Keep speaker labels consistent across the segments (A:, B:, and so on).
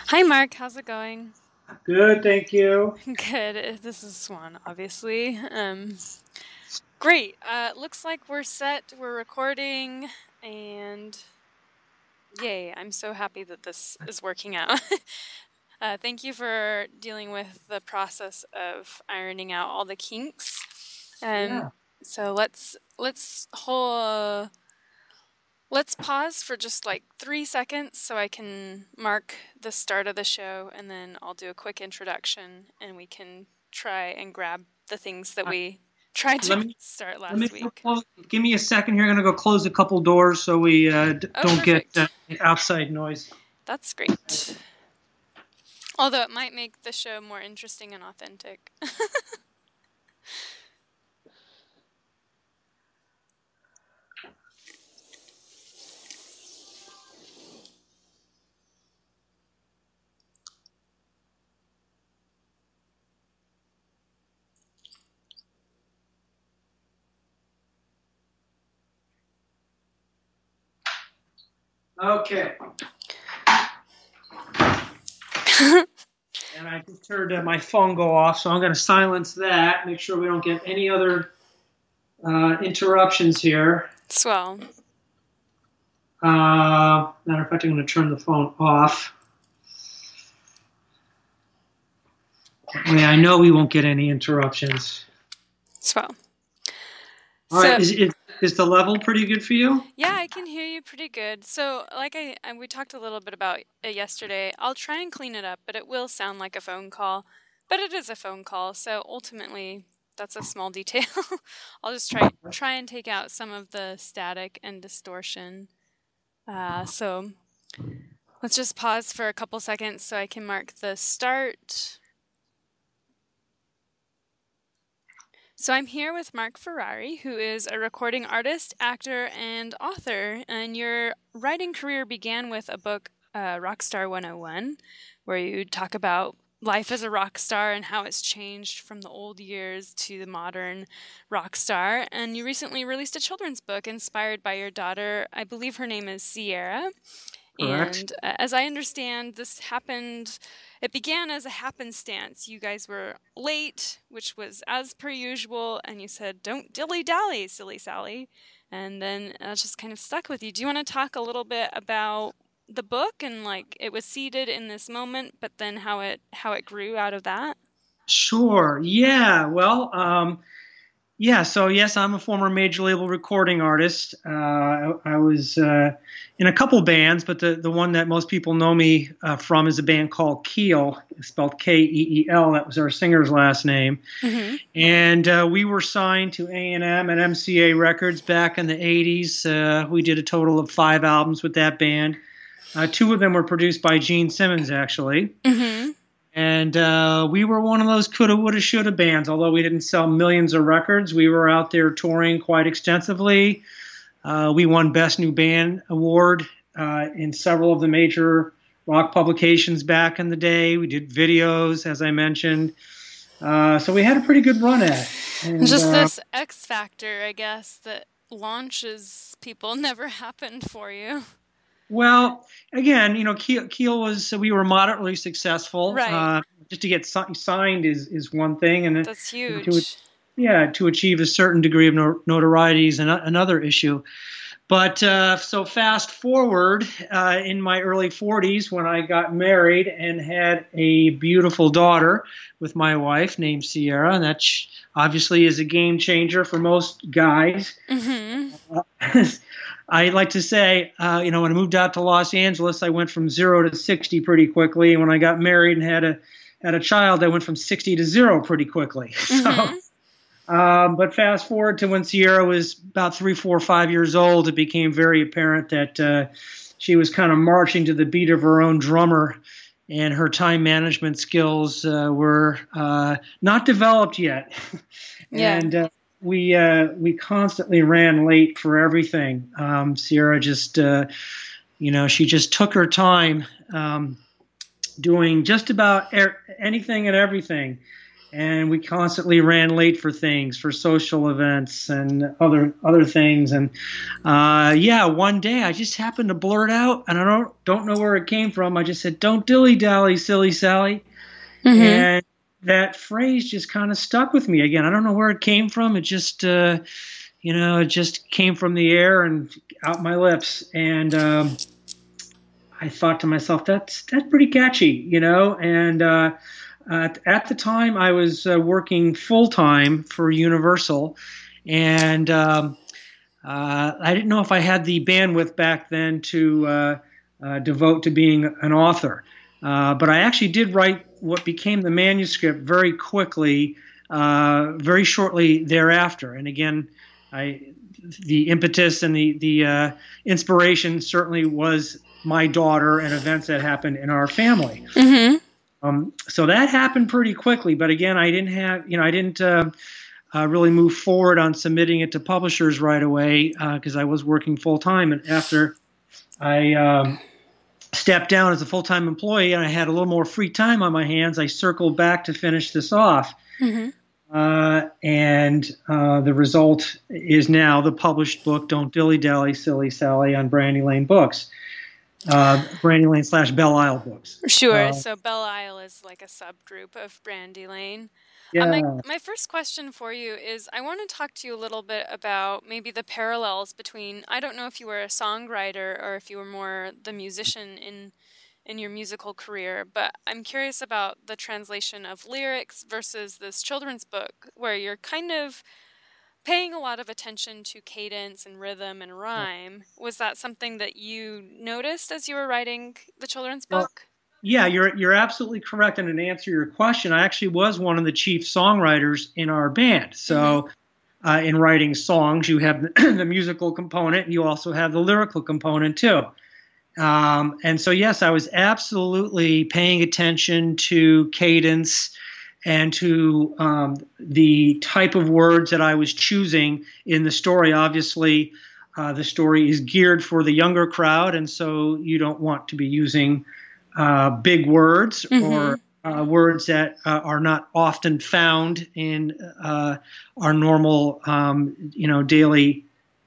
A: Hi, Mark. How's it going?
B: Good, thank you.
A: Good. This is Swan, obviously. Great. Looks like we're set. We're recording, and yay! I'm so happy that this is working out. Thank you for dealing with the process of ironing out all the kinks. Um,
B: Yeah.
A: so let's pause for just like 3 seconds so I can mark the start of the show, and then I'll do a quick introduction and we can try and grab the things that
B: Uh,
A: we tried to
B: Let me
A: start
B: let me
A: last
B: go
A: week.
B: close. Give me a second here. I'm gonna go close a couple doors so we
A: Oh,
B: don't get
A: perfect.
B: outside noise.
A: That's great. Although it might make the show more interesting and authentic.
B: Okay. And I just heard my phone go off, so I'm gonna silence that. Make sure we don't get any other interruptions here.
A: Swell.
B: Matter of fact, I'm gonna turn the phone off. I know we won't get any interruptions.
A: Swell.
B: All right.
A: So,
B: Is the level pretty good for you?
A: yeah, I can hear you pretty good. So, like we talked a little bit about it yesterday. I'll try and clean it up, but it will sound like a phone call. But it is a phone call, so ultimately that's a small detail. I'll just try and take out some of the static and distortion. So let's just pause for a couple seconds so I can mark the start. So I'm here with Mark Ferrari, who is a recording artist, actor, and author. And your writing career began with a book, Rockstar 101, where you talk about life as a rock star and how it's changed from the old years to the modern rock star. And you recently released a children's book inspired by your daughter. I believe her name is Sierra.
B: Correct.
A: And as I understand, it began as a happenstance. You guys were late, which was as per usual, and you said, "Don't dilly dally, silly Sally." And then that just kind of stuck with you. Do you want to talk a little bit about the book and like it was seeded in this moment, but then how it grew out of that?
B: Sure. Yeah. Well, yeah, so yes, I'm a former major label recording artist. I was in a couple bands, but the one that most people know me from is a band called Keel, spelled Keel. That was our singer's last name.
A: Mm-hmm.
B: And we were signed to A&M and MCA Records back in the 80s. We did a total of 5 albums with that band. Two of them were produced by Gene Simmons, actually.
A: Mm-hmm.
B: And we were one of those coulda, woulda, shoulda bands. Although we didn't sell millions of records, we were out there touring quite extensively. We won Best New Band award in several of the major rock publications back in the day. We did videos, as I mentioned. So we had a pretty good run at it. And
A: Just this X factor, I guess, that launches people never happened for you.
B: well, again, Keel was we were moderately successful.
A: Right.
B: Just to get signed is one thing, and
A: That's
B: to
A: huge.
B: yeah, to achieve a certain degree of notoriety is another issue. But so fast forward in my early 40s when I got married and had a beautiful daughter with my wife named Sierra, and that obviously is a game changer for most guys.
A: Mm-hmm.
B: I like to say, when I moved out to Los Angeles, I went from 0 to 60 pretty quickly. And when I got married and had a child, I went from 60 to 0 pretty quickly. So,
A: Mm-hmm.
B: but fast forward to when Sierra was about 3, 4, 5 years old, it became very apparent that she was kind of marching to the beat of her own drummer, and her time management skills were not developed yet.
A: Yeah.
B: And we constantly ran late for everything. Sierra just she just took her time doing just about anything and everything. and we constantly ran late for things, for social events and other things. And yeah, one day I just happened to blurt out, and I don't know where it came from. I just said, "Don't dilly dally, silly Sally,"
A: Mm-hmm.
B: and that phrase just kind of stuck with me. Again, I don't know where it came from. It just it just came from the air and out my lips, and I thought to myself, that's pretty catchy, and at the time, I was working full time for Universal, and I didn't know if I had the bandwidth back then to devote to being an author. But I actually did write what became the manuscript very quickly, very shortly thereafter. And again, the impetus and the inspiration certainly was my daughter and events that happened in our family.
A: Mm-hmm.
B: So that happened pretty quickly, but again, I didn't really move forward on submitting it to publishers right away because I was working full time. And after I stepped down as a full time employee and I had a little more free time on my hands, I circled back to finish this off.
A: Mm-hmm.
B: And the result is now the published book, Don't Dilly Dally, Silly Sally, on Brandy Lane Books. Brandy Lane / Belle Isle Books.
A: Sure. So Belle Isle is like a subgroup of Brandy Lane.
B: Yeah.
A: My first question for you is I want to talk to you a little bit about maybe the parallels between, I don't know if you were a songwriter or if you were more the musician in your musical career, but I'm curious about the translation of lyrics versus this children's book where you're kind of paying a lot of attention to cadence and rhythm and rhyme. Was that something that you noticed as you were writing the children's
B: Well,
A: book?
B: yeah, you're absolutely correct. And to answer your question, I actually was one of the chief songwriters in our band. So in writing songs, you have the musical component, and you also have the lyrical component too. And so, yes, I was absolutely paying attention to cadence and to the type of words that I was choosing in the story. Obviously, the story is geared for the younger crowd, and so you don't want to be using big words or words that are not often found in our normal, daily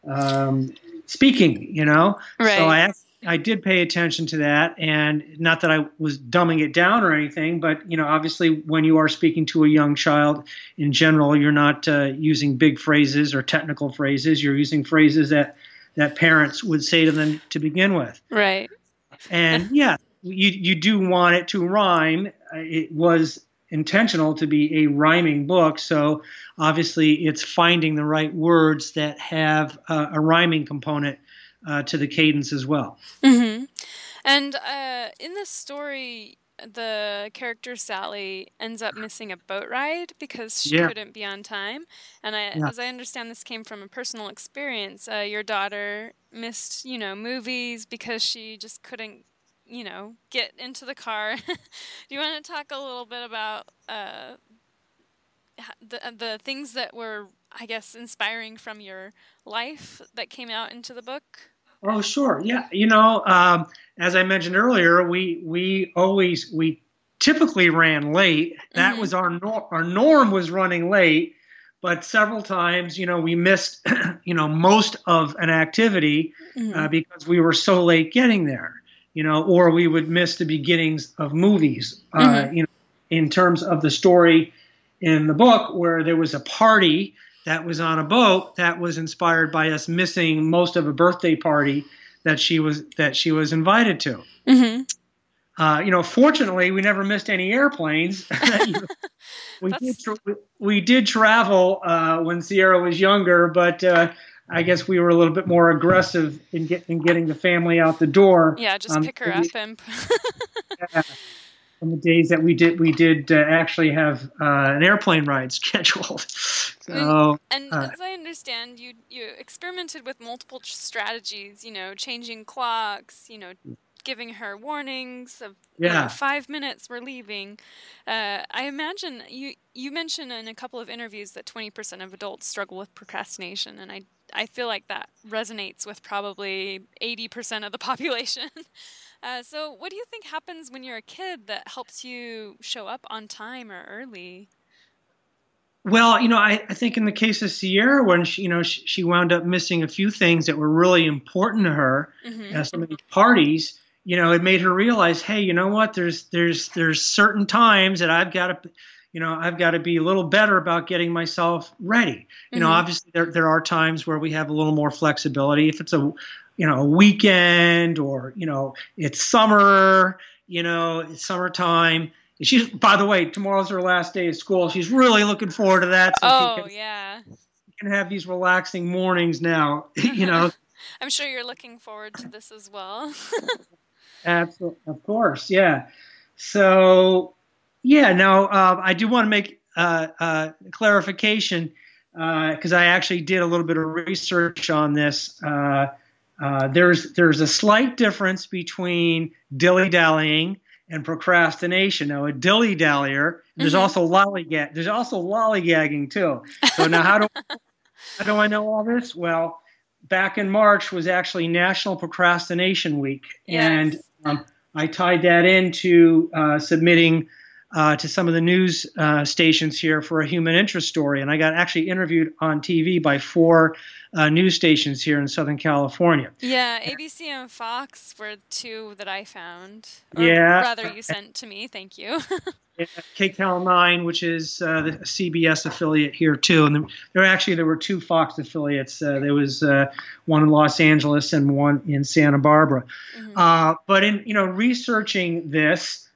B: speaking.
A: Right.
B: So I did pay attention to that, and not that I was dumbing it down or anything, but obviously when you are speaking to a young child in general, you're not using big phrases or technical phrases. You're using phrases that parents would say to them to begin with.
A: Right.
B: And yeah, you do want it to rhyme. It was intentional to be a rhyming book, so obviously it's finding the right words that have a rhyming component to the cadence as well.
A: Mm-hmm. And in this story, the character Sally ends up missing a boat ride because she couldn't be on time. And as I understand, this came from a personal experience. Your daughter missed, movies because she just couldn't, get into the car. Do you want to talk a little bit about the things that were, I guess, inspiring from your life that came out into the book?
B: Oh, sure. Yeah. As I mentioned earlier, we typically ran late. That was our norm was running late, but several times, we missed, most of an activity because we were so late getting there, or we would miss the beginnings of movies, in terms of the story in the book where there was a party that was on a boat that was inspired by us missing most of a birthday party that she was invited to. Fortunately, we never missed any airplanes. We did travel when Sierra was younger, but I guess we were a little bit more aggressive in getting the family out the door.
A: Yeah, just pick her up and.
B: On the days that we did actually have an airplane ride scheduled. So,
A: and as I understand, you experimented with multiple strategies. Changing clocks. Giving her warnings of 5 minutes, we're leaving. I imagine you mentioned in a couple of interviews that 20% of adults struggle with procrastination, and I feel like that resonates with probably 80% of the population. So what do you think happens when you're a kid that helps you show up on time or early?
B: Well, I think in the case of Sierra, when she wound up missing a few things that were really important to her,
A: Mm-hmm.
B: some of these parties, it made her realize, hey, you know what? There's certain times that I've got to be a little better about getting myself ready.
A: Mm-hmm.
B: Obviously there are times where we have a little more flexibility. If it's a weekend, or it's summer, it's summertime. She's, by the way, tomorrow's her last day of school. She's really looking forward to that, so
A: Oh, yeah.
B: she can have these relaxing mornings now.
A: I'm sure you're looking forward to this as well.
B: Absolutely, of course, yeah. So, yeah. Now, I do want to make clarification, because I actually did a little bit of research on this. There's a slight difference between dilly-dallying and procrastination. Now, a dilly-dallyer, there's also lollygagging too. So now, how do I know all this? Well, back in March was actually National Procrastination Week,
A: Yes.
B: and I tied that into submitting to some of the news stations here for a human interest story, and I got actually interviewed on TV by 4 news stations here in Southern California.
A: Yeah, ABC and Fox were 2 that I found. Or
B: Yeah.
A: rather, you sent to me. Thank you.
B: KCAL 9, which is the CBS affiliate here too, and there were 2 Fox affiliates. There was one in Los Angeles and one in Santa Barbara.
A: Mm-hmm.
B: But in researching this,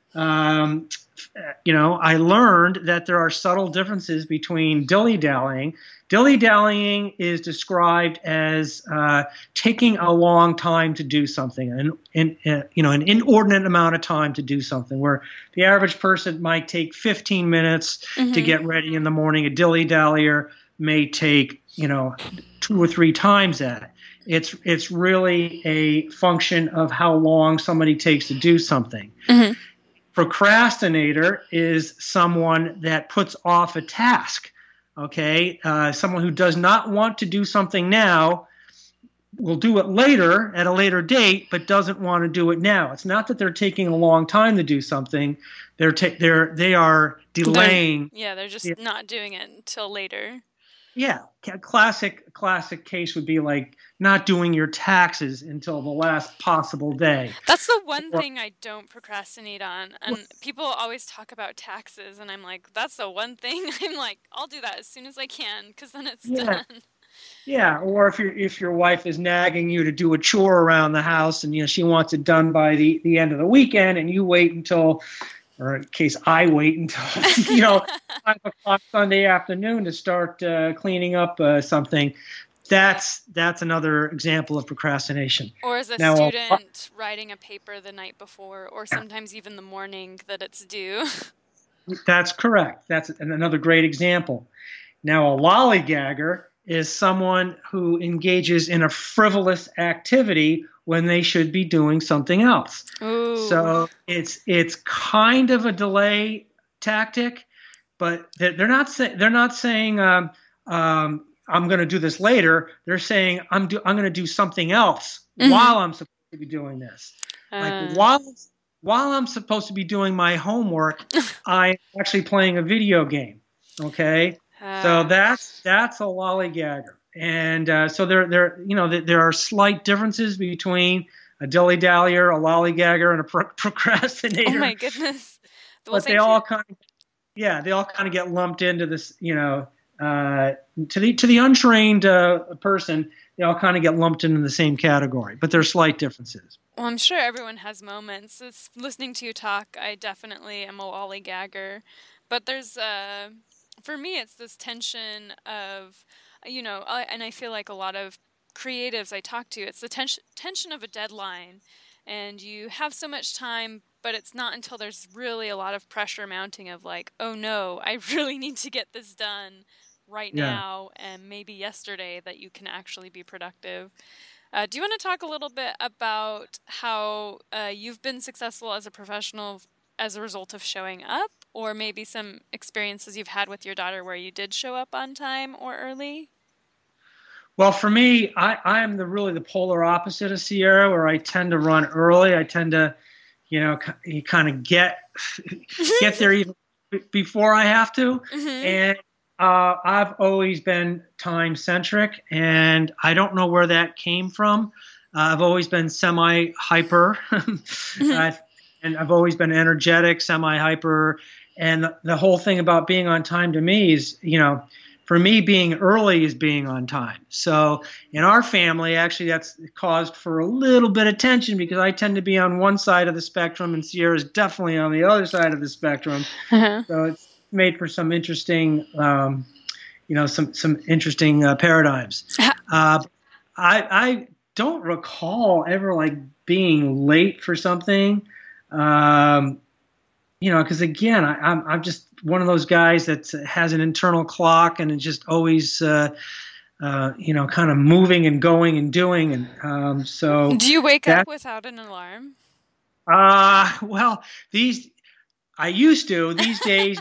B: I learned that there are subtle differences between dilly-dallying. Dilly-dallying is described as taking a long time to do something, an inordinate amount of time to do something, where the average person might take 15 minutes to get ready in the morning. A dilly-dallyer may take 2 or 3 times that. It's really a function of how long somebody takes to do something.
A: Mm-hmm.
B: Procrastinator is someone that puts off a task. Okay, someone who does not want to do something now will do it later at a later date, but doesn't want to do it now. It's not that they're taking a long time to do something; they are delaying.
A: They're just not doing it until later.
B: Yeah, classic case would be like not doing your taxes until the last possible day.
A: That's the one thing I don't procrastinate on. And people always talk about taxes, and I'm like, that's the one thing. I'm like, I'll do that as soon as I can, because then it's done.
B: Yeah, or if your wife is nagging you to do a chore around the house, and she wants it done by the end of the weekend, and you wait until, or in case I wait until 5 o'clock Sunday afternoon to start cleaning up something. That's another example of procrastination.
A: Or as a student writing a paper the night before, or sometimes even the morning that it's due.
B: That's correct. That's another great example. Now, a lollygagger is someone who engages in a frivolous activity when they should be doing something else.
A: Ooh.
B: So it's kind of a delay tactic, but they're not saying I'm going to do this later. They're saying I'm going to do something else while I'm supposed to be doing this. Like while I'm supposed to be doing my homework, I'm actually playing a video game. Okay, so that's a lollygagger, and so there are slight differences between a dilly-dallyer, a lollygagger, and a procrastinator.
A: Oh my goodness!
B: Well, but they all kind of get lumped into this, to the untrained person, they all kind of get lumped into the same category, but there are slight differences.
A: Well, I'm sure everyone has moments. Listening to you talk, I definitely am a lollygagger, but there's for me, it's this tension of, and I feel like a lot of creatives I talk to, it's the tension of a deadline, and you have so much time, but it's not until there's really a lot of pressure mounting of like, oh no, I really need to get this done right now and maybe yesterday, that you can actually be productive. Do you want to talk a little bit about how you've been successful as a professional as a result of showing up, or maybe some experiences you've had with your daughter where you did show up on time or early?
B: Well, for me, I am really the polar opposite of Sierra, where I tend to run early. I tend to, kind of get there even before I have to.
A: Mm-hmm.
B: And I've always been time centric, and I don't know where that came from. I've always been semi hyper, and I've always been energetic, semi hyper. And the whole thing about being on time to me is, for me, being early is being on time. So in our family, actually, that's caused for a little bit of tension because I tend to be on one side of the spectrum and Sierra's definitely on the other side of the spectrum. So it's made for some interesting, some interesting paradigms. I don't recall ever like being late for something. Because again, I'm just one of those guys that has an internal clock and it's just always, kind of moving and going and doing. And so.
A: Do you wake up without an alarm?
B: Well, I used to. These days,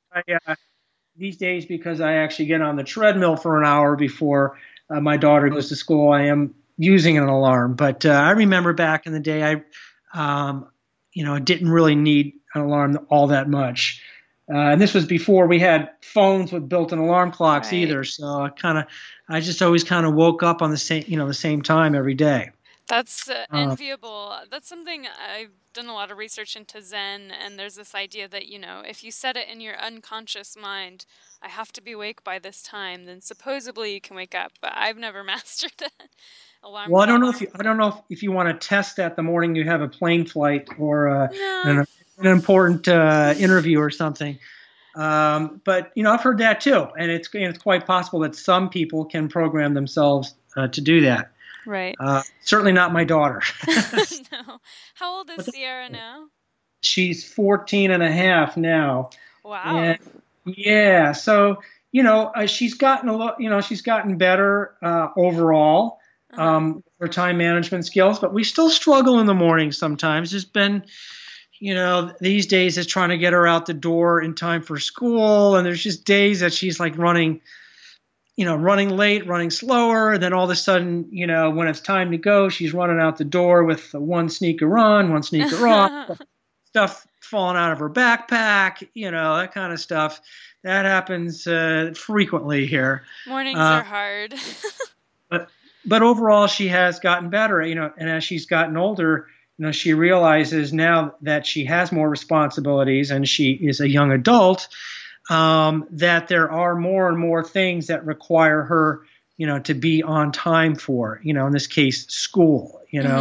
B: because I actually get on the treadmill for an hour before my daughter goes to school, I am using an alarm. But I remember back in the day, I didn't really need an alarm all that much. And this was before we had phones with built-in alarm clocks either. So I just always kind of woke up on the same time every day.
A: That's enviable. That's something I've done a lot of research into Zen, and there's this idea that, if you set it in your unconscious mind, I have to be awake by this time, then supposedly you can wake up. But I've never mastered it. Alarm
B: well,
A: clock.
B: I don't know if you want to test that the morning you have a plane flight or an important interview or something. But I've heard that too, and it's quite possible that some people can program themselves to do that.
A: Right.
B: Certainly not my daughter.
A: No. How old is Sierra now?
B: She's 14 and a half now.
A: Wow.
B: And yeah. So, she's gotten a lot, she's gotten better overall. Her time management skills, but we still struggle in the morning sometimes. There's been, these days is trying to get her out the door in time for school, and there's just days that she's like running late, running slower. And then all of a sudden, when it's time to go, she's running out the door with one sneaker on, one sneaker off, stuff falling out of her backpack, that kind of stuff. That happens frequently here.
A: Mornings are hard.
B: But overall, she has gotten better, and as she's gotten older, she realizes now that she has more responsibilities and she is a young adult, that there are more and more things that require her, to be on time for, in this case, school,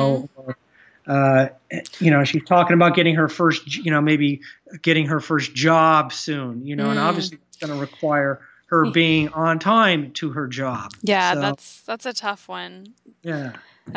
B: she's talking about getting her first, maybe getting her first job soon, and obviously it's going to require her being on time to her job.
A: Yeah, so, that's a tough one.
B: Yeah.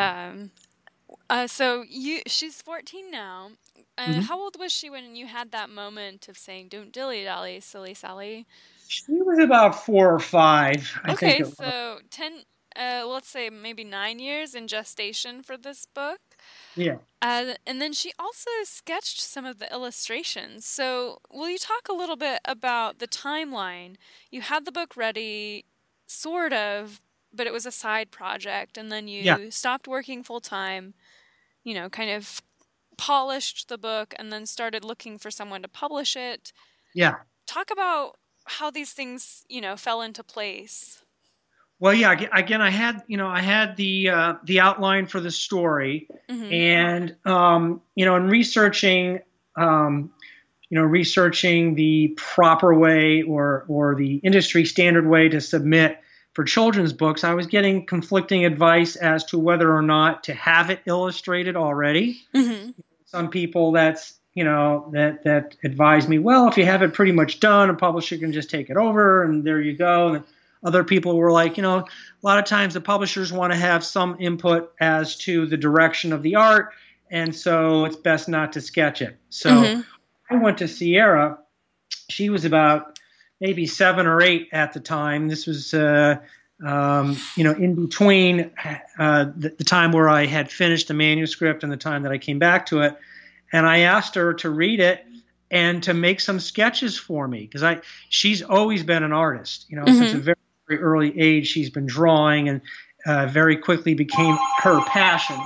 A: So she's 14 now. How old was she when you had that moment of saying, "Don't dilly-dally, silly Sally"?
B: She was about 4 or 5. I think it was.
A: So 10, let's say maybe 9 years in gestation for this book.
B: Yeah.
A: And then she also sketched some of the illustrations. So will you talk a little bit about the timeline? You had the book ready, sort of, but it was a side project. And then you stopped working full time, kind of polished the book and then started looking for someone to publish it.
B: Yeah.
A: Talk about how these things, fell into place.
B: Well, yeah. Again, I had the outline for the story, and in researching, researching the proper way or the industry standard way to submit for children's books, I was getting conflicting advice as to whether or not to have it illustrated already. Some people that advise me, well, if you have it pretty much done, a publisher can just take it over, and there you go. And other people were like, a lot of times the publishers want to have some input as to the direction of the art, and so it's best not to sketch it. So I went to Sierra. She was about maybe 7 or 8 at the time. This was, in between the time where I had finished the manuscript and the time that I came back to it. And I asked her to read it and to make some sketches for me, because she's always been an artist, since a very, very early age. She's been drawing, and very quickly became her passion.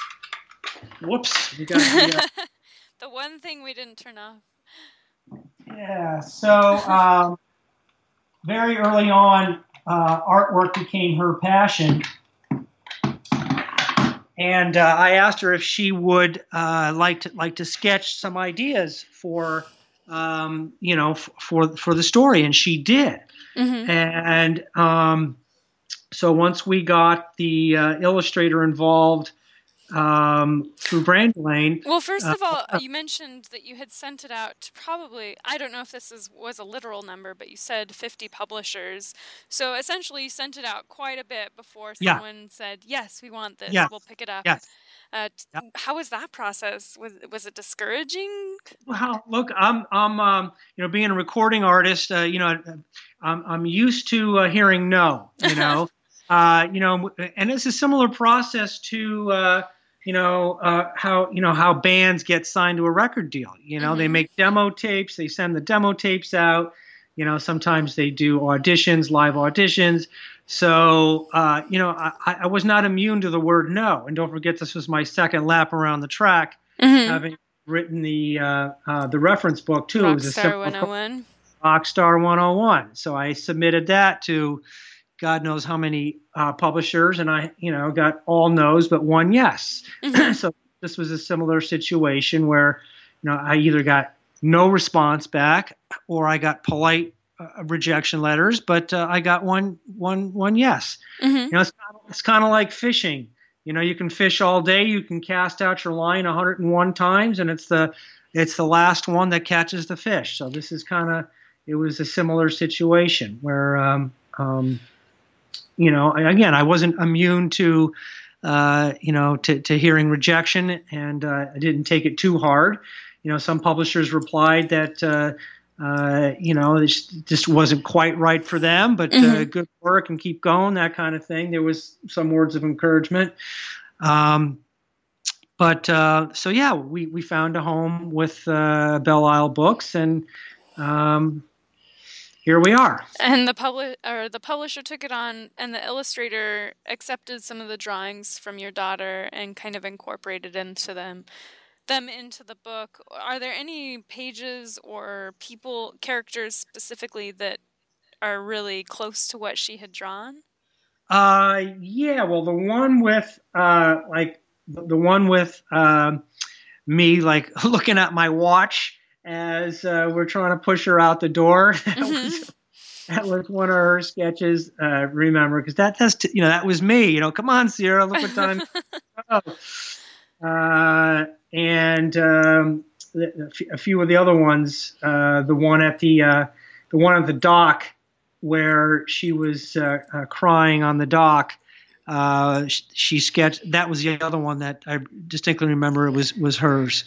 B: Whoops. We got
A: the one thing we didn't turn off.
B: Yeah. So very early on, artwork became her passion. And I asked her if she would like to sketch some ideas for for the story, and she did.
A: Mm-hmm.
B: And so once we got the illustrator involved through Brandywine.
A: Well, first of all, you mentioned that you had sent it out to probably, I don't know if this was a literal number, but you said 50 publishers. So essentially you sent it out quite a bit before someone said, yes, we want this, we'll pick it up.
B: Yes.
A: How was that process? Was it discouraging?
B: Well, look, I'm being a recording artist, I'm used to hearing no, and it's a similar process to how bands get signed to a record deal. They make demo tapes, they send the demo tapes out. Sometimes they do auditions, live auditions. So, I was not immune to the word no. And don't forget, this was my second lap around the track, having written the reference book too.
A: Rockstar 101.
B: Rockstar 101. So I submitted that to God knows how many publishers, and I, got all no's but one yes. So this was a similar situation where, I either got no response back or I got polite rejection letters, but I got one yes. It's kind of like fishing. You can fish all day, you can cast out your line 101 times, and it's the last one that catches the fish. So this is it was a similar situation where, again, I wasn't immune to, to hearing rejection, and I didn't take it too hard. Some publishers replied that, this just wasn't quite right for them, but good work and keep going, that kind of thing. There was some words of encouragement. We found a home with Belle Isle Books, and here we are.
A: And the publisher took it on, and the illustrator accepted some of the drawings from your daughter and kind of incorporated into them into the book. Are there any pages or characters specifically that are really close to what she had drawn?
B: Yeah. Well, the one with me like looking at my watch as we're trying to push her out the door. That was one of her sketches. Remember, because that was me. Come on, Sierra, look what time. And a few of the other ones. The one at the dock where she was crying on the dock. She sketched. That was the other one that I distinctly remember. It was hers.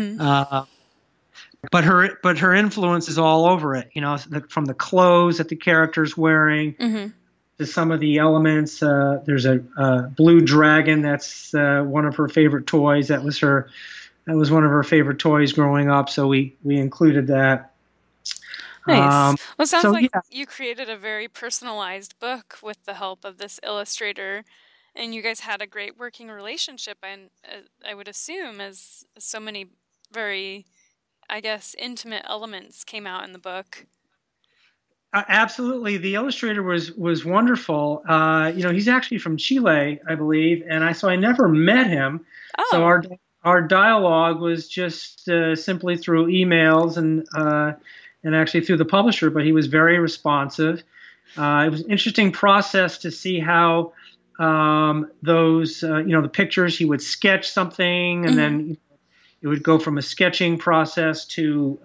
B: But her influence is all over it, from the clothes that the character's wearing to some of the elements. There's a blue dragon that's one of her favorite toys. That was one of her favorite toys growing up, so we included that.
A: Nice. Well, it sounds like you created a very personalized book with the help of this illustrator, and you guys had a great working relationship, and I would assume as so many very, I guess, intimate elements came out in the book.
B: Absolutely. The illustrator was wonderful. He's actually from Chile, I believe, and so I never met him. Oh. So our dialogue was just simply through emails and actually through the publisher, but he was very responsive. It was an interesting process to see how those, the pictures, he would sketch something, and then it would go from a sketching process to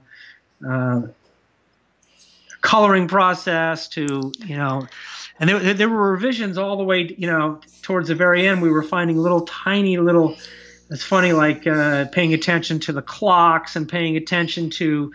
B: coloring process to, and there were revisions all the way, towards the very end. We were finding tiny little, it's funny, like paying attention to the clocks and paying attention to,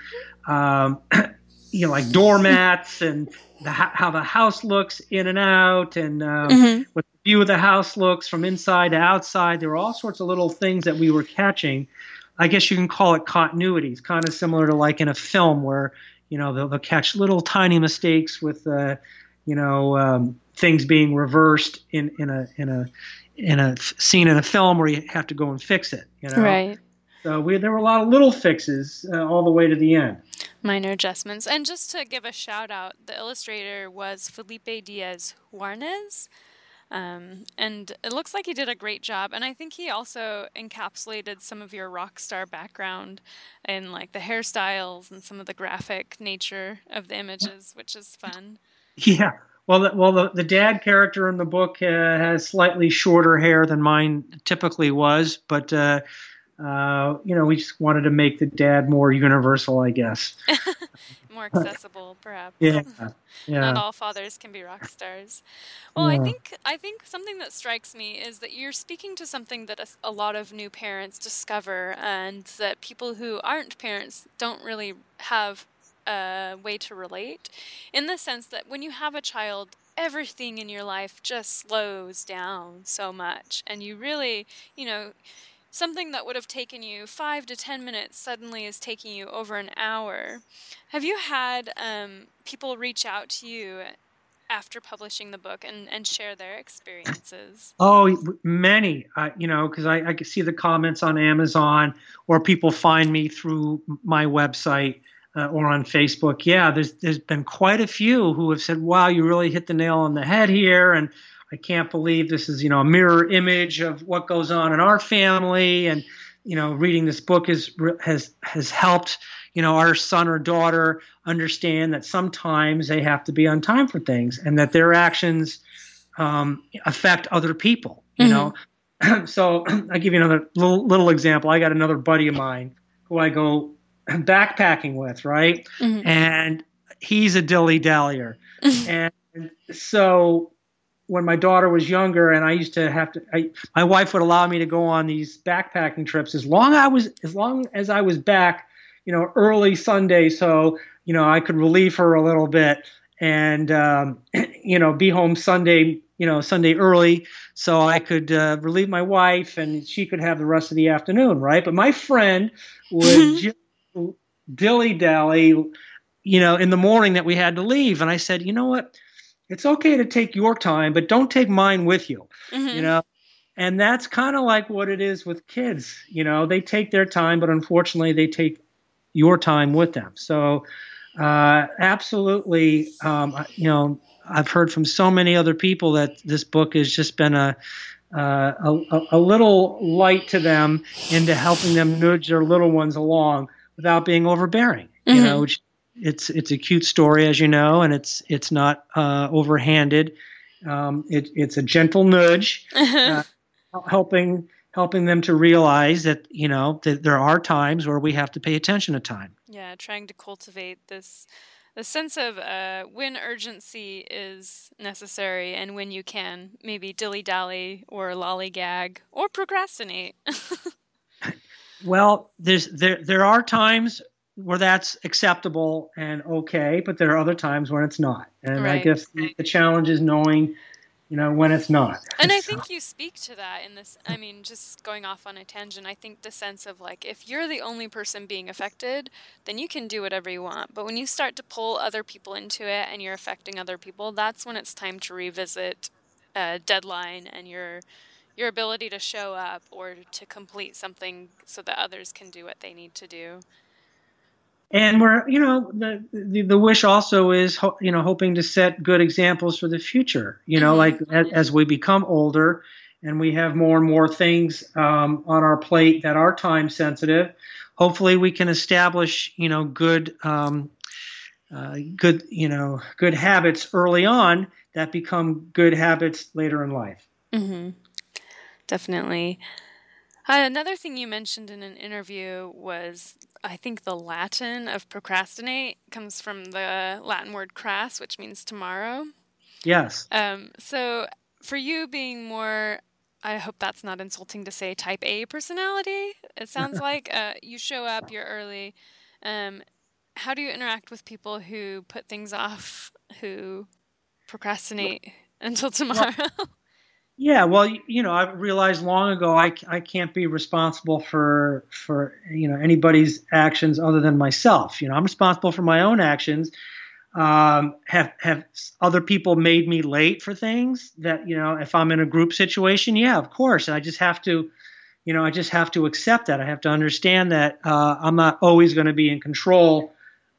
B: like doormats and how the house looks in and out, and what the view of the house looks from inside to outside. There were all sorts of little things that we were catching. I guess you can call it continuities, kind of similar to like in a film where, they'll catch little tiny mistakes with, things being reversed in a scene in a film where you have to go and fix it.
A: Right.
B: So there were a lot of little fixes all the way to the end.
A: Minor adjustments. And just to give a shout out, the illustrator was Felipe Diaz Juarez. And it looks like he did a great job. And I think he also encapsulated some of your rock star background in like the hairstyles and some of the graphic nature of the images, which is fun.
B: Yeah. Well, the dad character in the book has slightly shorter hair than mine typically was, but we just wanted to make the dad more universal, I guess.
A: More accessible, perhaps.
B: Yeah.
A: Not all fathers can be rock stars. Well, yeah. I think something that strikes me is that you're speaking to something that a lot of new parents discover, and that people who aren't parents don't really have a way to relate, in the sense that when you have a child, everything in your life just slows down so much, and you really, something that would have taken you 5 to 10 minutes suddenly is taking you over an hour. Have you had people reach out to you after publishing the book and share their experiences?
B: Oh, many, because I can see the comments on Amazon, or people find me through my website or on Facebook. Yeah, there's been quite a few who have said, wow, you really hit the nail on the head here. And I can't believe this is, a mirror image of what goes on in our family. And, reading this book has helped, our son or daughter understand that sometimes they have to be on time for things, and that their actions affect other people, So I'll give you another little example. I got another buddy of mine who I go backpacking with, right? Mm-hmm. And he's a dilly-dallier. And so when my daughter was younger, and I used to my wife would allow me to go on these backpacking trips as long as I was back, early Sunday, so I could relieve her a little bit, and be home Sunday, Sunday early, so I could relieve my wife, and she could have the rest of the afternoon, right? But my friend would just dilly-dally, in the morning that we had to leave, and I said, you know what? It's okay to take your time, but don't take mine with you, and that's kind of like what it is with kids. They take their time, but unfortunately they take your time with them. So absolutely, I've heard from so many other people that this book has just been a little light to them into helping them nudge their little ones along without being overbearing, which it's a cute story, as you know, and it's not overhanded. It's a gentle nudge, helping them to realize that that there are times where we have to pay attention to time.
A: Yeah, trying to cultivate this sense of when urgency is necessary and when you can maybe dilly-dally or lollygag or procrastinate.
B: Well, there are times where that's acceptable and okay, but there are other times when it's not. And right. I guess the challenge is knowing, when it's not.
A: And I think you speak to that in this, just going off on a tangent, I think the sense of like, if you're the only person being affected, then you can do whatever you want. But when you start to pull other people into it and you're affecting other people, that's when it's time to revisit a deadline and your ability to show up or to complete something so that others can do what they need to do.
B: And we're, the wish also is, hoping to set good examples for the future, like as we become older and we have more and more things on our plate that are time sensitive. Hopefully we can establish, good habits early on that become good habits later in life.
A: Mm-hmm. Definitely. Another thing you mentioned in an interview was, I think the Latin of procrastinate comes from the Latin word cras, which means tomorrow.
B: Yes.
A: So for you being more, I hope that's not insulting to say, type A personality, it sounds like you show up, you're early. How do you interact with people who put things off, who procrastinate until tomorrow?
B: Yeah, well, I realized long ago I can't be responsible for anybody's actions other than myself. I'm responsible for my own actions. Have other people made me late for things that if I'm in a group situation, yeah, of course, and I just have to accept that. I have to understand that I'm not always going to be in control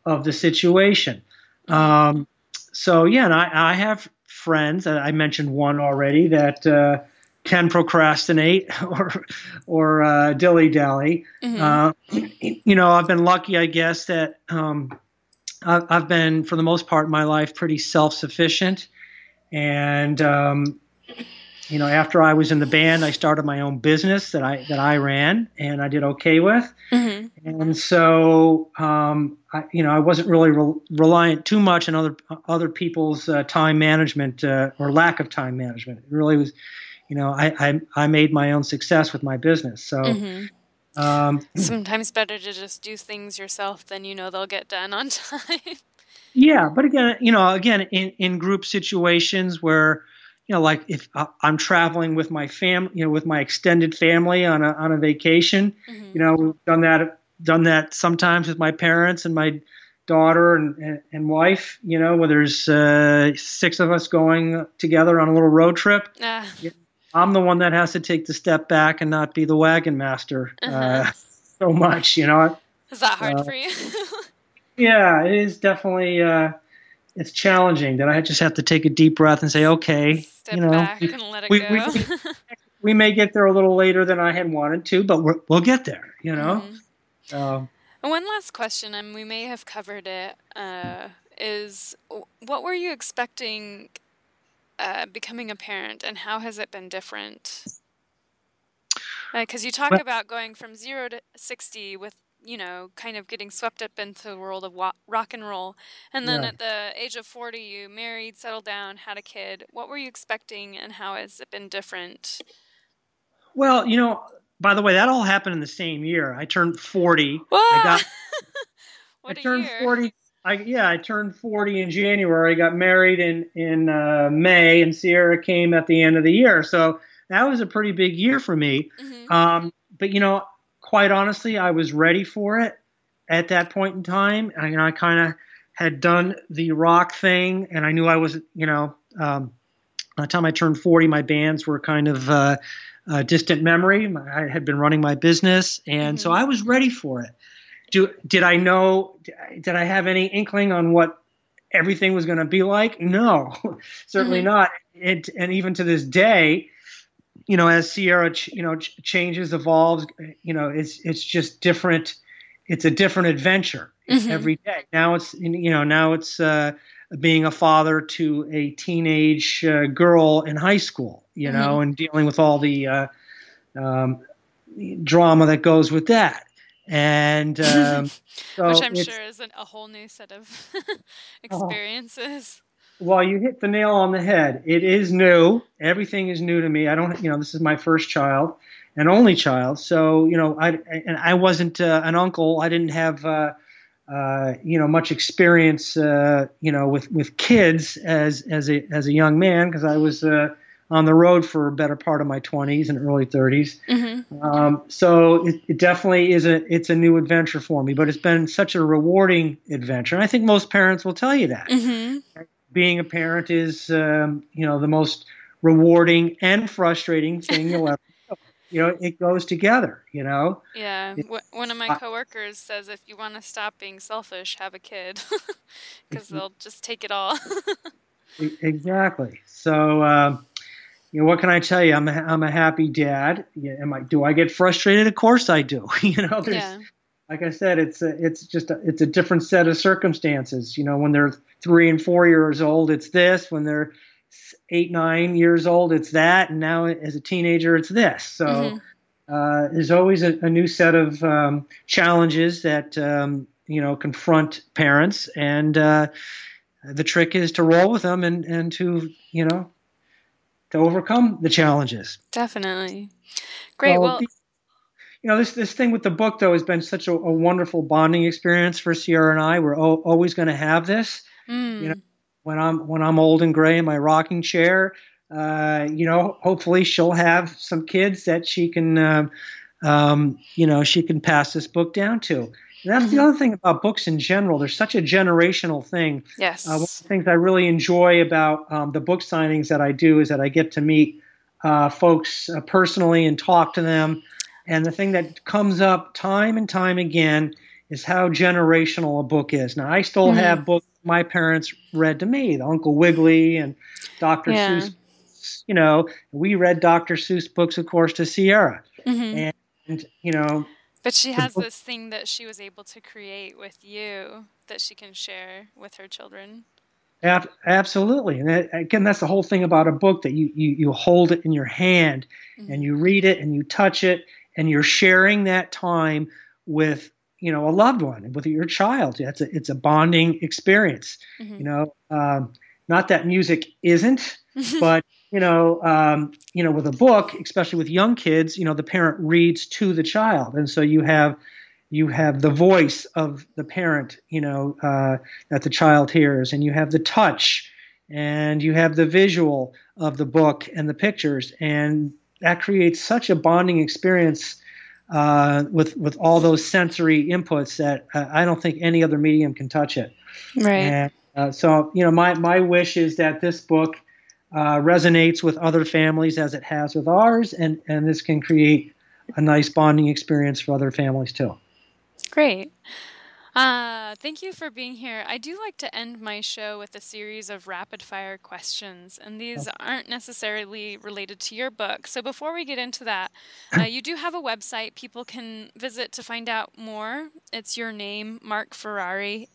B: of the situation. So yeah, and I have friends. I mentioned one already that can procrastinate or dilly dally. I've been lucky, I guess, that I've been, for the most part in my life, pretty self-sufficient. And after I was in the band, I started my own business that I ran, and I did okay with. And so I wasn't really reliant too much on other people's time management or lack of time management. It really was, I made my own success with my business. So
A: sometimes better to just do things yourself than they'll get done on time.
B: Yeah, but again, in group situations where, like if I'm traveling with my family, with my extended family on a vacation, we've done that sometimes with my parents and my daughter and wife, where there's 6 of us going together on a little road trip. I'm the one that has to take the step back and not be the wagon master so much,
A: Is that hard for you?
B: Yeah, it is definitely. It's challenging that I just have to take a deep breath and say, okay,
A: step back and let it go.
B: We may get there a little later than I had wanted to, but we'll get there,
A: One last question, and we may have covered it, is what were you expecting becoming a parent, and how has it been different? Because you talk about going from 0 to 60 with kind of getting swept up into the world of rock and roll. And then at the age of 40, you married, settled down, had a kid. What were you expecting, and how has it been different?
B: Well, by the way, that all happened in the same year. I turned 40.
A: What
B: I turned 40. I turned 40 in January. I got married in May, and Sierra came at the end of the year. So that was a pretty big year for me. But quite honestly, I was ready for it at that point in time. I kind of had done the rock thing, and I knew I was, by the time I turned 40, my bands were kind of a distant memory. I had been running my business, and so I was ready for it. Did I know? Did I have any inkling on what everything was going to be like? No, certainly not. And even to this day, as Sierra, changes, evolves, it's just different. It's a different adventure every day. Now it's, being a father to a teenage girl in high school, and dealing with all the drama that goes with that. And so
A: which I'm sure is a whole new set of experiences.
B: Well, you hit the nail on the head. It is new. Everything is new to me. I don't, this is my first child and only child. So, I wasn't an uncle. I didn't have, much experience, with kids as a young man, because I was on the road for a better part of my 20s and early 30s. So it definitely it's a new adventure for me, but it's been such a rewarding adventure. And I think most parents will tell you that. Being a parent is, the most rewarding and frustrating thing you'll ever do. It goes together,
A: Yeah. One of my coworkers says, if you want to stop being selfish, have a kid, because they'll just take it all.
B: Exactly. So, what can I tell you? I'm a happy dad. Do I get frustrated? Of course I do. Like I said, it's a different set of circumstances. When they're 3 and 4 years old, it's this. When they're 8, 9 years old, it's that. And now as a teenager, it's this. So there's always a new set of challenges that confront parents, and the trick is to roll with them and to to overcome the challenges.
A: Definitely. Great. Well,
B: this thing with the book, though, has been such a wonderful bonding experience for Sierra and I. We're always going to have this. When I'm old and gray in my rocking chair, hopefully she'll have some kids that she can, she can pass this book down to. And that's the other thing about books in general. They're such a generational thing.
A: Yes.
B: One of the things I really enjoy about the book signings that I do is that I get to meet folks personally and talk to them. And the thing that comes up time and time again is how generational a book is. Now, I still
A: Mm-hmm.
B: have books my parents read to me, the Uncle Wiggily and Dr.
A: Yeah.
B: Seuss. You know, we read Dr. Seuss books, of course, to Sierra.
A: Mm-hmm.
B: And you know,
A: But she
B: the
A: has
B: book,
A: this thing that she was able to create with you that she can share with her children.
B: absolutely. And again, that's the whole thing about a book, that you hold it in your hand and
A: Mm-hmm.
B: you read it and you touch it and you're sharing that time with, a loved one, with your child. It's a bonding experience.
A: Mm-hmm.
B: You know, not that music isn't, but with a book, especially with young kids, the parent reads to the child, and so you have the voice of the parent, that the child hears, and you have the touch, and you have the visual of the book and the pictures, and that creates such a bonding experience with all those sensory inputs that I don't think any other medium can touch it.
A: Right.
B: And so, my wish is that this book resonates with other families as it has with ours, and this can create a nice bonding experience for other families too.
A: Great. Thank you for being here. I do like to end my show with a series of rapid fire questions, and these aren't necessarily related to your book. So before we get into that, you do have a website people can visit to find out more. It's your name, Mark Ferrari,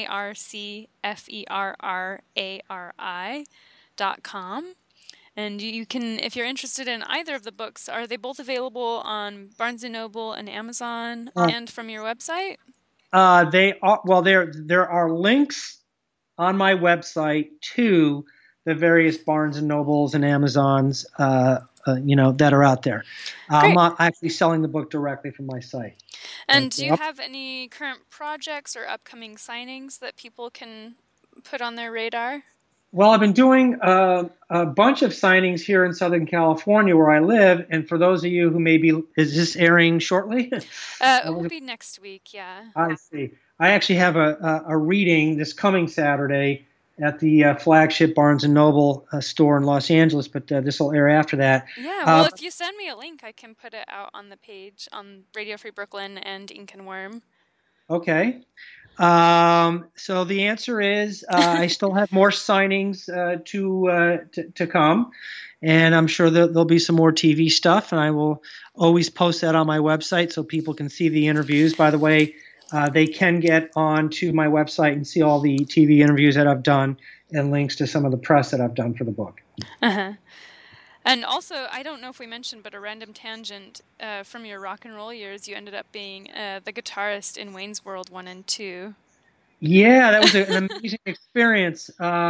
A: MarkFerrari.com. And you can, if you're interested in either of the books, are they both available on Barnes & Noble and Amazon and from your website?
B: They are, well, there are links on my website to the various Barnes and Nobles and Amazons, that are out there. I'm not actually selling the book directly from my site.
A: And do you have any current projects or upcoming signings that people can put on their radar?
B: Well, I've been doing a bunch of signings here in Southern California where I live. And for those of you who is this airing shortly?
A: It will be next week, yeah.
B: I see. I actually have a reading this coming Saturday at the flagship Barnes & Noble store in Los Angeles, but this will air after that.
A: Yeah, well, if you send me a link, I can put it out on the page on Radio Free Brooklyn and Ink and Worm.
B: Okay. So the answer is I still have more signings to come, and I'm sure that there'll be some more TV stuff, and I will always post that on my website so people can see the interviews. By the way, they can get onto my website and see all the TV interviews that I've done and links to some of the press that I've done for the book.
A: Uh-huh. And also, I don't know if we mentioned, but a random tangent, from your rock and roll years, you ended up being the guitarist in Wayne's World 1 and 2.
B: Yeah, that was an amazing experience.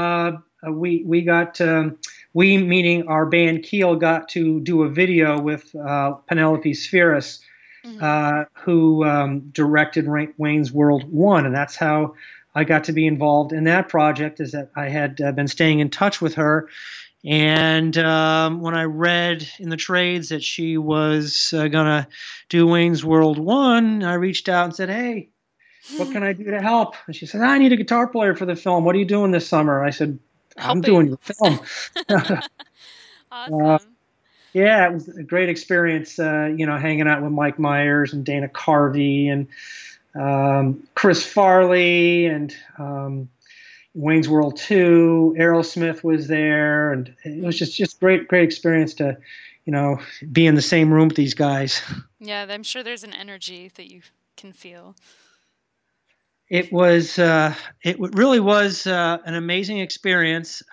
B: We got, we meaning our band Keel, got to do a video with Penelope Spheris, who directed Wayne's World 1, and that's how I got to be involved in that project, is that I had been staying in touch with her. And when I read in the trades that she was going to do Wayne's World 1, I reached out and said, hey, what can I do to help? And she said, I need a guitar player for the film. What are you doing this summer? I said, I'm doing your film.
A: Awesome.
B: Yeah, it was a great experience, hanging out with Mike Myers and Dana Carvey and Chris Farley and Wayne's World 2, Aerosmith was there, and it was just great experience to, be in the same room with these guys.
A: Yeah, I'm sure there's an energy that you can feel.
B: It really was an amazing experience.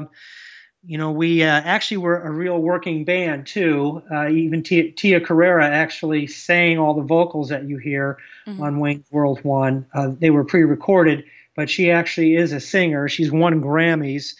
B: We actually were a real working band too. Even Tia Carrera actually sang all the vocals that you hear on Wayne's World 1. They were pre-recorded, but she actually is a singer. She's won Grammys.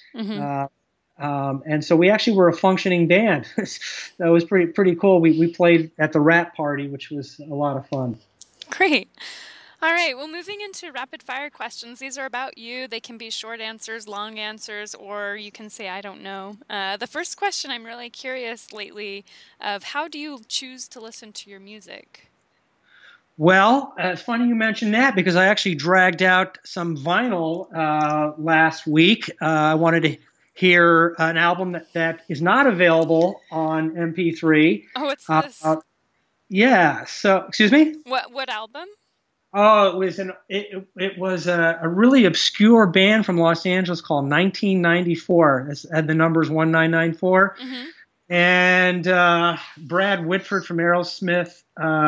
B: And so we actually were a functioning band. That was pretty cool. We played at the Rat Party, which was a lot of fun.
A: Great. All right, well, moving into rapid fire questions. These are about you. They can be short answers, long answers, or you can say, I don't know. The first question, I'm really curious lately of how do you choose to listen to your music?
B: Well, it's funny you mentioned that because I actually dragged out some vinyl last week. I wanted to hear an album that is not available on MP3.
A: Oh, what's this?
B: Yeah. So, excuse me?
A: What album?
B: Oh, it was a really obscure band from Los Angeles called 1994. It had the numbers 1994,
A: Mm-hmm.
B: and Brad Whitford from Aerosmith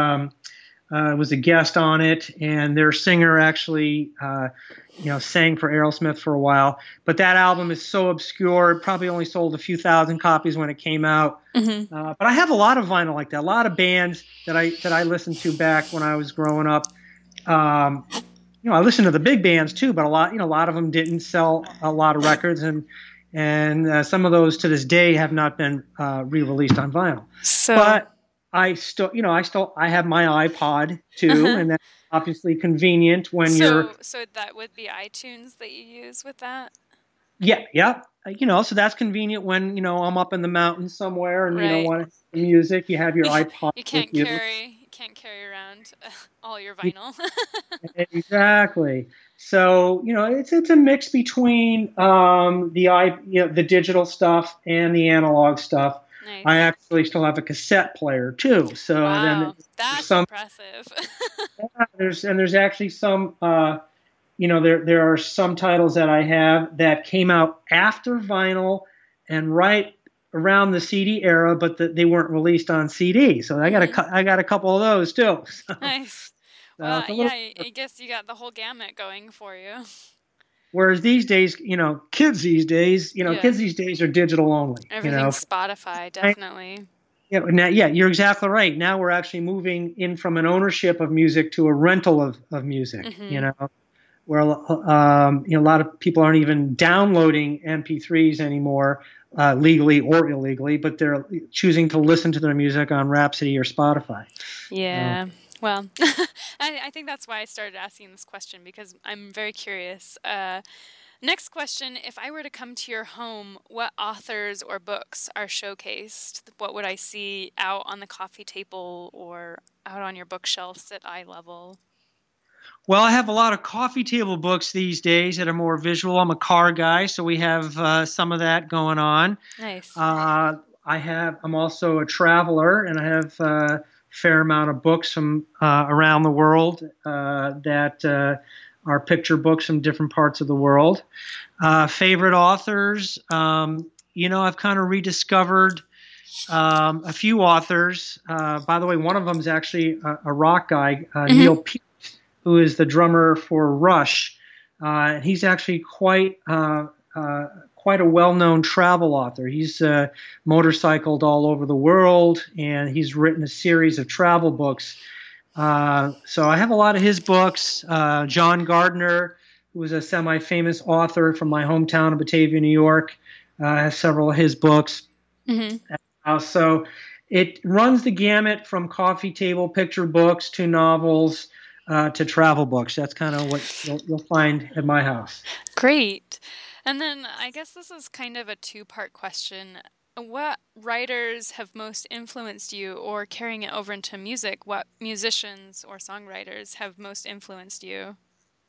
B: was a guest on it, and their singer actually, sang for Aerosmith for a while. But that album is so obscure; it probably only sold a few thousand copies when it came out.
A: Mm-hmm.
B: But I have a lot of vinyl like that. A lot of bands that I listened to back when I was growing up. Um, I listened to the big bands too, but a lot of them didn't sell a lot of records, and some of those to this day have not been re-released on vinyl.
A: So,
B: But I have my iPod too,
A: uh-huh.
B: and that's obviously convenient when you're,
A: So that would be iTunes that you use with that,
B: yeah, yeah, so that's convenient when I'm up in the mountains somewhere and you don't
A: right?
B: want music. You have your iPod
A: You
B: with
A: can't
B: you.
A: carry around all your
B: You
A: vinyl.
B: Exactly. So, it's a mix between the digital stuff and the analog stuff. I
A: Nice.
B: actually still have a cassette player too. So then
A: Wow,
B: there's
A: that's
B: some
A: impressive.
B: there's actually some there are some titles that I have that came out after vinyl and right around the CD era, but they weren't released on CD. So
A: Hmm.
B: I got a couple of those too.
A: Nice.
B: So
A: Well,
B: it's a
A: yeah,
B: little.
A: I guess you got the whole gamut going for you.
B: Whereas these days,
A: Yeah.
B: kids these days are digital only.
A: Everything's Spotify,
B: Right?
A: definitely.
B: Yeah, now, yeah, you're exactly right. Now we're actually moving in from an ownership of music to a rental of music.
A: Hmm.
B: Where a lot of people aren't even downloading MP3s anymore, legally or illegally, but they're choosing to listen to their music on Rhapsody or Spotify. So,
A: Yeah. Well, I think that's why I started asking this question because I'm very curious. Next question, if I were to come to your home, what authors or books are showcased? What would I see out on the coffee table or out on your bookshelves at eye level?
B: well, I have a lot of coffee table books these days that are more visual. I'm a car guy, so we have some of that going on.
A: Nice.
B: Uh, I'm also a traveler, and I have a fair amount of books from around the world that are picture books from different parts of the world. Favorite authors, I've kind of rediscovered a few authors. By the way, one of them is actually a rock guy,
A: Hmm.
B: Neil Peart, who is the drummer for Rush. He's actually quite a well-known travel author. He's motorcycled all over the world, and he's written a series of travel books. So I have a lot of his books. John Gardner, who was a semi-famous author from my hometown of Batavia, New York, has several of his books.
A: Hmm.
B: So it runs the gamut from coffee table picture books to novels to travel books. That's kind of what you'll find at my house.
A: Great. And then I guess this is kind of a two-part question. What writers have most influenced you, or carrying it over into music, what musicians or songwriters have most influenced you?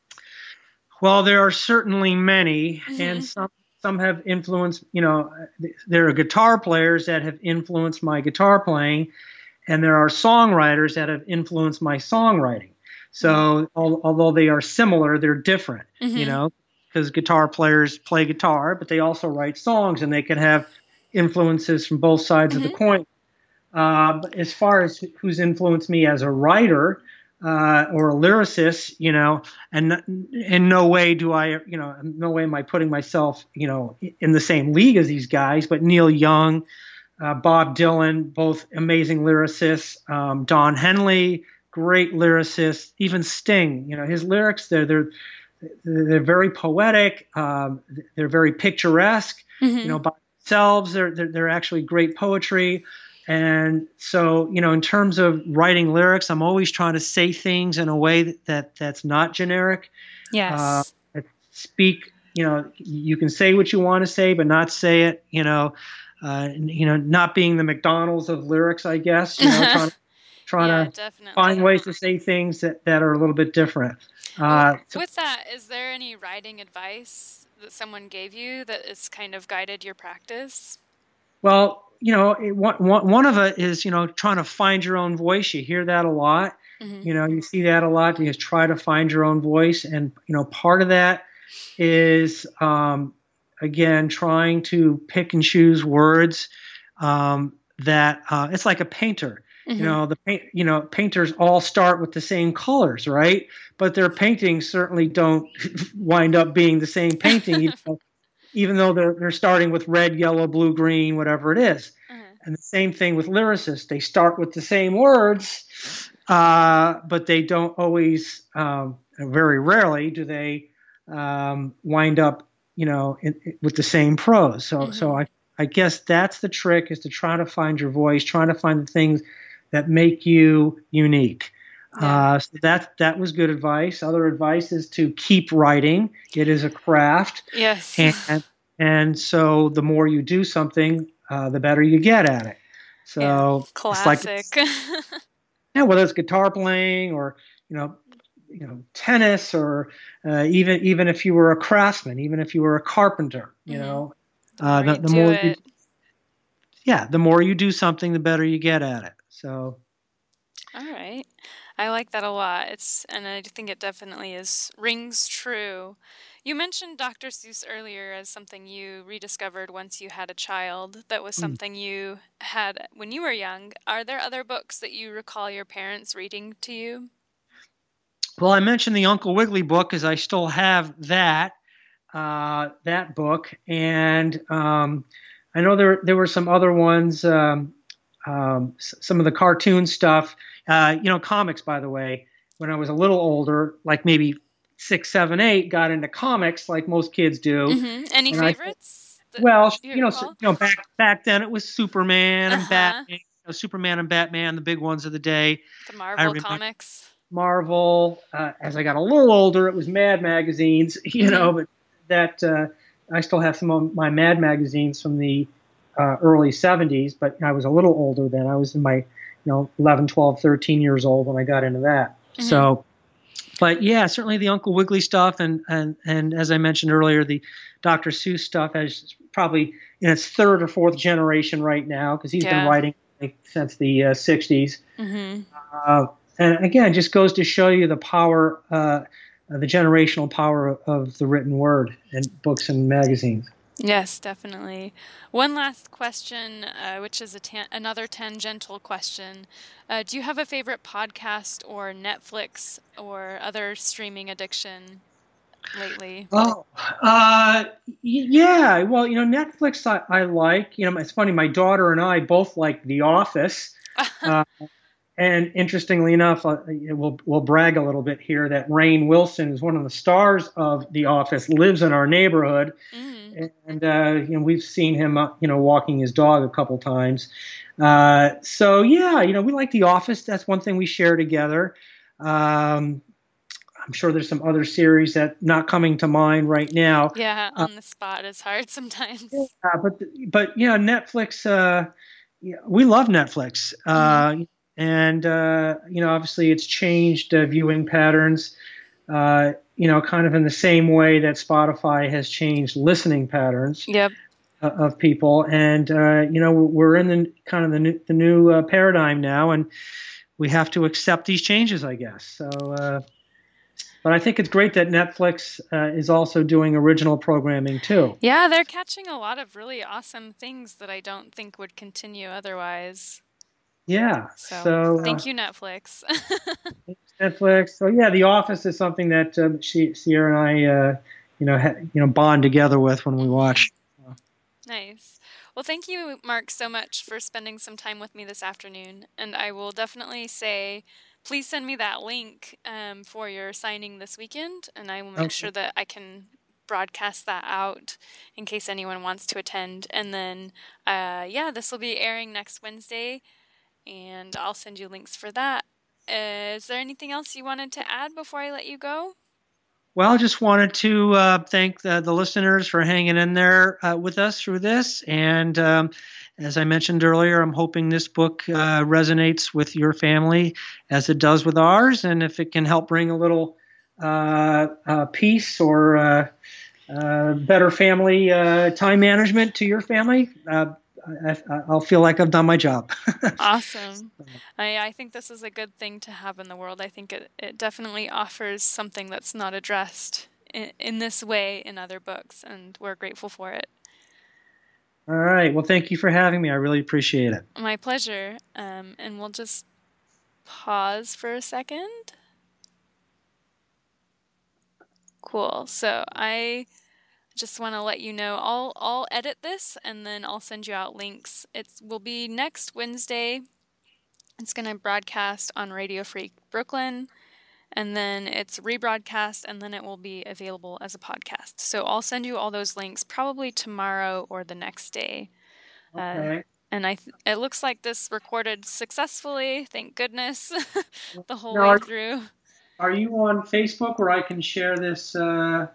B: Well, there are certainly many, and
A: Hmm.
B: some have influenced. There are guitar players that have influenced my guitar playing, and there are songwriters that have influenced my songwriting. So although they are similar, they're different.
A: Hmm.
B: Because guitar players play guitar, but they also write songs, and they can have influences from both sides of the
A: Hmm.
B: coin. But as far as who's influenced me as a writer or a lyricist, and in no way do I, in no way am I putting myself, in the same league as these guys. But Neil Young, Bob Dylan, both amazing lyricists. Don Henley, great lyricist. Even Sting, his lyrics they're very poetic. They're very picturesque.
A: Hmm.
B: By themselves, they're actually great poetry. And so, in terms of writing lyrics, I'm always trying to say things in a way that's not generic. Uh,
A: Yes.
B: Speak, you can say what you want to say, but not say it. Not being the McDonald's of lyrics, I guess. Trying
A: Yeah,
B: to find
A: definitely.
B: ways to say things that are a little bit different.
A: Well,
B: So,
A: with that, is there any writing advice that someone gave you that has kind of guided your practice?
B: well, one of it is trying to find your own voice. You hear that a lot.
A: Mm-hmm.
B: You see that a lot. You just try to find your own voice. And, part of that is, again, trying to pick and choose words that it's like a painter.
A: Mm-hmm.
B: Painters all start with the same colors, right? But their paintings certainly don't wind up being the same painting, even though they're starting with red, yellow, blue, green, whatever it is.
A: Uh-huh.
B: And the same thing with lyricists. They start with the same words, but they don't always, very rarely, do they wind up, with the same prose. So I guess that's the trick, is to try to find your voice, trying to find the things that make you unique.
A: Yeah.
B: So that was good advice. Other advice is to keep writing. It is a craft.
A: Yes.
B: And so the more you do something, the better you get at it. So
A: classic.
B: Whether it's guitar playing or tennis, or even if you were a craftsman, even if you were a carpenter, the more you do something, the better you get at it. So.
A: All right. I like that a lot. And I think it definitely rings true. You mentioned Dr. Seuss earlier as something you rediscovered once you had a child. That was something you had when you were young. Are there other books that you recall your parents reading to you?
B: Well, I mentioned the Uncle Wiggily book, because I still have that book, and I know there were some other ones. Some of the cartoon stuff, comics, by the way, when I was a little older, like maybe 6, 7, 8, got into comics like most kids do.
A: Mm-hmm. Any favorites?
B: Back then it was Superman and Batman, Superman and Batman, the big ones of the day.
A: The Marvel comics.
B: Marvel. As I got a little older, it was Mad magazines, but that I still have some of my Mad magazines from the early 70s, but I was a little older then. I was in my 11, 12, 13 years old when I got into that. Mm-hmm. So, but yeah, certainly the Uncle Wiggily stuff, and as I mentioned earlier, the Dr. Seuss stuff is probably in its third or fourth generation right now, because he's been writing since the 60s.
A: Mm-hmm.
B: And again, just goes to show you the power, the generational power of the written word in books and magazines.
A: Yes, definitely. One last question, which is another tangential question. Do you have a favorite podcast or Netflix or other streaming addiction lately?
B: Oh, yeah. Well, Netflix I like. It's funny, my daughter and I both like The Office. And interestingly enough, we'll brag a little bit here that Rainn Wilson is one of the stars of The Office, lives in our neighborhood. Mm. And we've seen him, walking his dog a couple times. So yeah, we like The Office. That's one thing we share together. I'm sure there's some other series that not coming to mind right now.
A: Yeah, on the spot is hard sometimes.
B: But Netflix. We love Netflix. Mm-hmm. And obviously it's changed viewing patterns. Kind of in the same way that Spotify has changed listening patterns of people. And, we're in the new paradigm now, and we have to accept these changes, I guess. So, but I think it's great that Netflix is also doing original programming too.
A: Yeah, they're catching a lot of really awesome things that I don't think would continue otherwise.
B: Yeah.
A: So thank you, Netflix.
B: Netflix. So yeah, The Office is something that Sierra and I, bond together with when we watch.
A: Nice. Well, thank you, Mark, so much for spending some time with me this afternoon. And I will definitely say, please send me that link for your signing this weekend, and I will make sure that I can broadcast that out in case anyone wants to attend. And then, this will be airing next Wednesday, and I'll send you links for that. Is there anything else you wanted to add before I let you go?
B: Well, I just wanted to thank the listeners for hanging in there with us through this. And as I mentioned earlier, I'm hoping this book resonates with your family as it does with ours. And if it can help bring a little peace or better family time management to your family, I'll feel like I've done my job.
A: Awesome. I think this is a good thing to have in the world. I think it definitely offers something that's not addressed in this way in other books, and we're grateful for it.
B: All right. Well, thank you for having me. I really appreciate it.
A: My pleasure. And we'll just pause for a second. Cool. So I just want to let you know I'll edit this and then I'll send you out links. It will be next Wednesday. It's going to broadcast on Radio Free Brooklyn, and then it's rebroadcast, and then it will be available as a podcast. So I'll send you all those links probably tomorrow or the next day.
B: Okay.
A: And it looks like this recorded successfully, thank goodness, the whole
B: Now,
A: way through.
B: are you on Facebook where I can share this